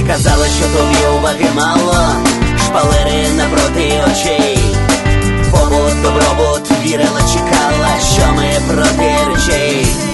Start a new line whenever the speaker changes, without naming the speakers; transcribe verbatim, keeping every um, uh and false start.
Казали, що тобі уваги мало, шпалери напроти очей. Побут, добробут, вірила, чекала, що ми проти речей.